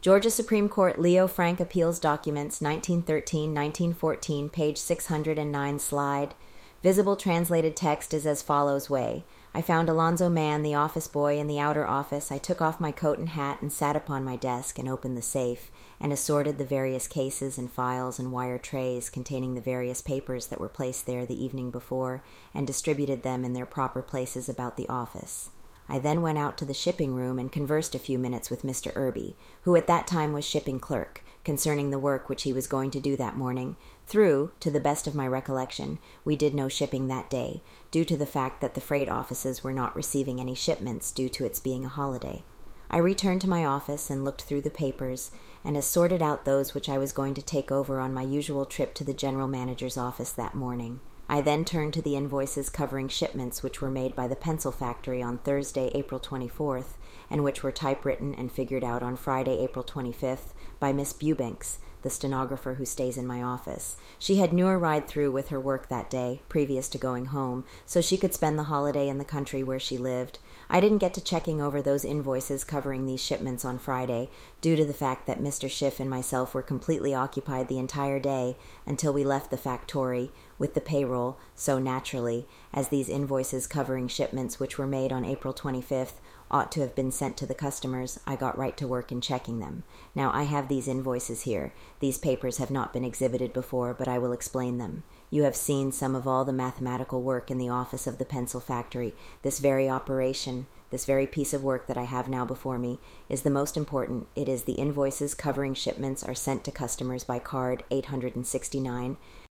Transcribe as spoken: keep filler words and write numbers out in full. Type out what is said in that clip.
Georgia Supreme Court Leo Frank Appeals Documents, nineteen thirteen to nineteen fourteen, page six hundred nine, slide. Visible translated text is as follows way. I found Alonzo Mann, the office boy, in the outer office. I took off my coat and hat and sat upon my desk and opened the safe and assorted the various cases and files and wire trays containing the various papers that were placed there the evening before and distributed them in their proper places about the office. I then went out to the shipping room and conversed a few minutes with Mister Irby, who at that time was shipping clerk, concerning the work which he was going to do that morning. Through, to the best of my recollection, we did no shipping that day, due to the fact that the freight offices were not receiving any shipments due to its being a holiday. I returned to my office and looked through the papers, and as sorted out those which I was going to take over on my usual trip to the general manager's office that morning. I then turned to the invoices covering shipments which were made by the pencil factory on Thursday, April twenty-fourth, and which were typewritten and figured out on Friday, April twenty-fifth, by Miss Bubanks, the stenographer who stays in my office. She had Muir ride through with her work that day, previous to going home, so she could spend the holiday in the country where she lived. I didn't get to checking over those invoices covering these shipments on Friday, due to the fact that Mister Schiff and myself were completely occupied the entire day until we left the factory with the payroll, so naturally, as these invoices covering shipments which were made on April twenty-fifth ought to have been sent to the customers, I got right to work in checking them. Now I have these invoices here. These papers have not been exhibited before, but I will explain them. You have seen some of all the mathematical work in the office of the pencil factory. This very operation, this very piece of work that I have now before me, is the most important. It is the invoices covering shipments are sent to customers by card eight hundred sixty-nine.